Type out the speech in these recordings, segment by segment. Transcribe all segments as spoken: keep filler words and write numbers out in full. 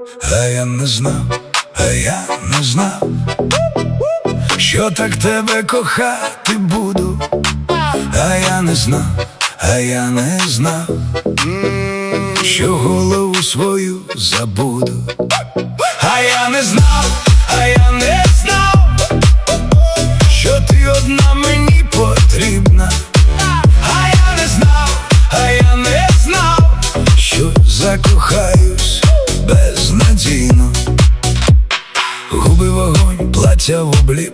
А я не знав, а я не знав, що так тебе кохати буду. А я не знав, а я не знав, що голову свою забуду. А я не знав, а я не знав, що ти одна мені потрібна. А я не знав, а я не знав, що закохаюсь безнадійно. Губи вогонь, плаття в обліп,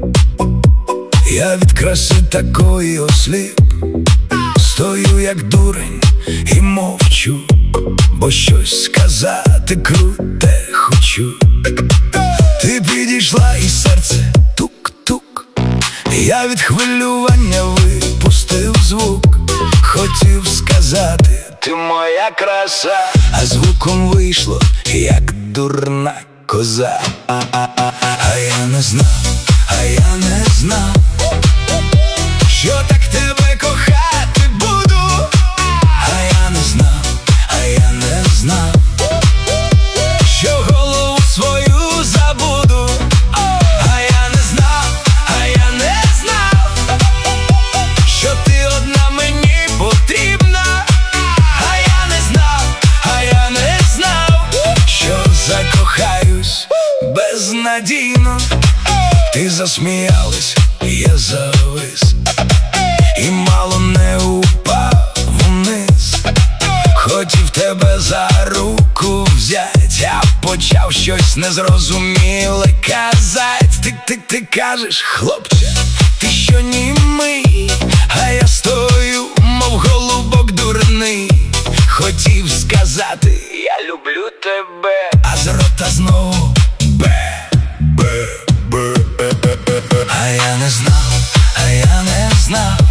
я від краси такої осліп. Стою як дурень і мовчу, бо щось сказати круте хочу. Ти підійшла і серце тук-тук, я від хвилювання випустив звук. Хотів сказати, ти моя краса, а звуком вийшло, як дурна коза. А я не знав, а я не знав, що так тебе кохати буду. А я не знав, а я не знав, що голову свою забуду. А я не знав, а я не знав, що ти одна мені потрібна. А я не знав, а я не знав, що закохаюсь безнадійно. Ти засміялась, я завис, і мало не упав вниз. Хотів тебе за руку взять, а почав щось незрозуміле казать. Ти, ти, ти кажеш, хлопче, ти що німий, а я стою, мов голубок дурний. Хотів сказати, я люблю тебе, а з рота знову бе, бе, бе, бе, бе, бе. А я не знав, а я не знав,